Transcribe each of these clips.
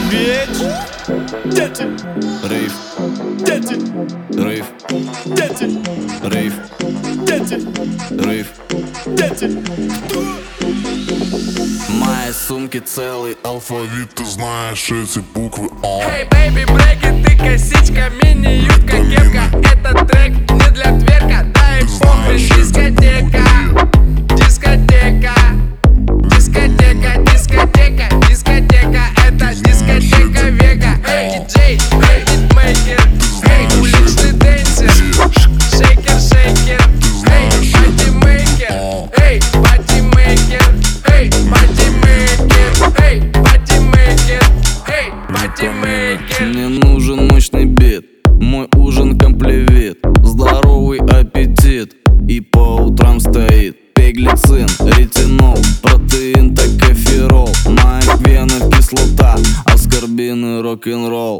Веч, дети, Рейв, дети, рейв, дети, рейв, дети, рейв. дети. В моей сумке целый алфавит. Ты знаешь эти буквы О. Эй, бэйби, брейки, ты косичка, мини-юбка, кепка. Этот трек не для тверка, да и похрен. Дискотека, дискотека, дискотека, дискотека, дискотека. Это дискотека века. Эй, диджей, эй, битмейкер, эй, уличный дэнсер, шейкер, шейкер, эй, патимейкер, эй, патимейкер, эй, патимейкер, эй, патимейкер, эй, патимейкер. Мне нужен мощный бит, мой ужин комплевит, здоровый аппетит и по утрам стоит пеглицин, ретинол, протеин, токоферол. В моих венах кислота, аскорбин и рок-н-ролл.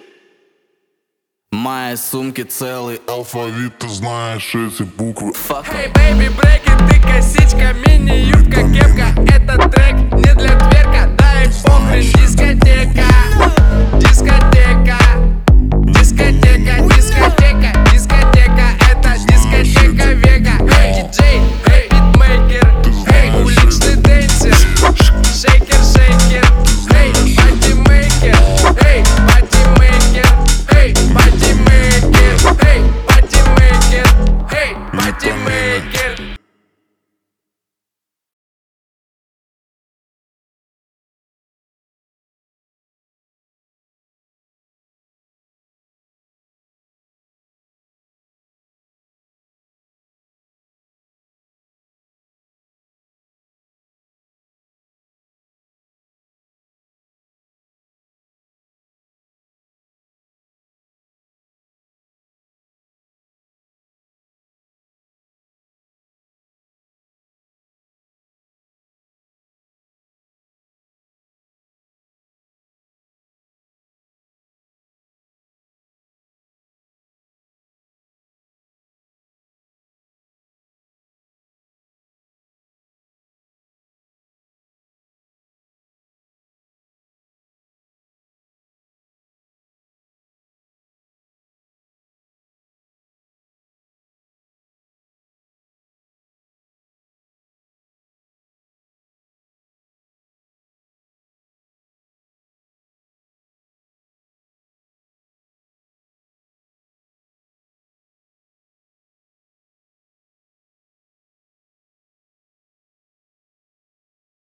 В моей сумке целый алфавит. Ты знаешь эти буквы. Эй, бэйби, брейки, ты косичка, мини-юбка, кепка. Этот трек не для тверка, да и похрен.